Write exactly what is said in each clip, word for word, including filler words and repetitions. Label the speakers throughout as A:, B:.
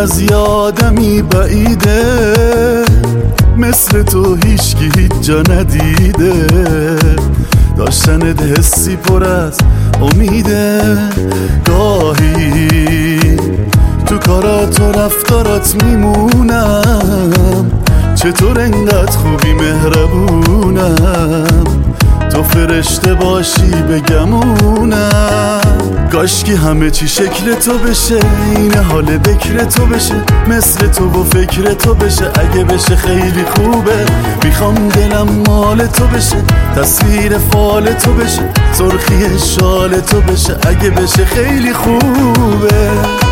A: از یادمی بعیده، مثل تو هیچکی هیچ جا ندیده. داشتنت حسی پر از امیده. گاهی تو کارات و رفتارات میمونم، چطور انقدر خوبی مهربونم. تو فرشته باشی بگمونم. کاشکی همه چی شکل تو بشه، این حال بکر تو بشه، مثل تو و فکر تو بشه. اگه بشه خیلی خوبه، میخوام دلم مال تو بشه، تصویر فال تو بشه، سرخی شال تو بشه. اگه بشه خیلی خوبه.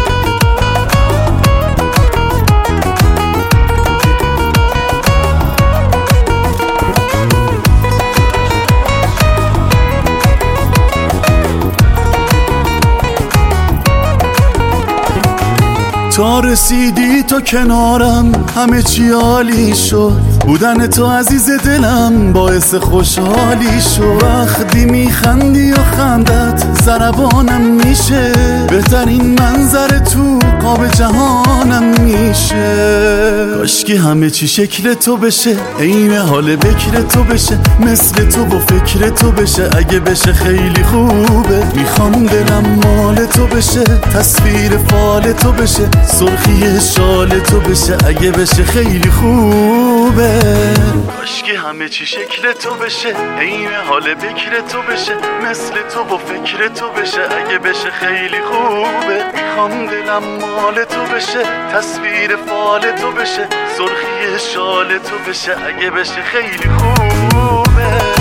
A: تا رسیدی تو کنارم همه چی عالی شد. بودن تو عزیز دلم باعث خوشحالی شد. وقتی میخندی و خندت ضربانم میشه، بهترین منظر تو قاب جهانم میشه. کاشکی همه چی شکل تو بشه، عین حال بکر تو بشه، مثل تو و فکر تو بشه. اگه بشه خیلی خوبه، میخوام دلم مال تو بشه، تصویر فال تو بشه، سرخی شال تو بشه. اگه بشه خیلی خوبه. کاشکی همه چی شکل تو بشه، عین حال بکر تو بشه، مثل تو و فکر تو بشه. اگه بشه خیلی خوبه، میخوام دلم مال تو بشه، تصویر فال تو بشه، سرخی شال تو بشه. اگه بشه خیلی خوبه.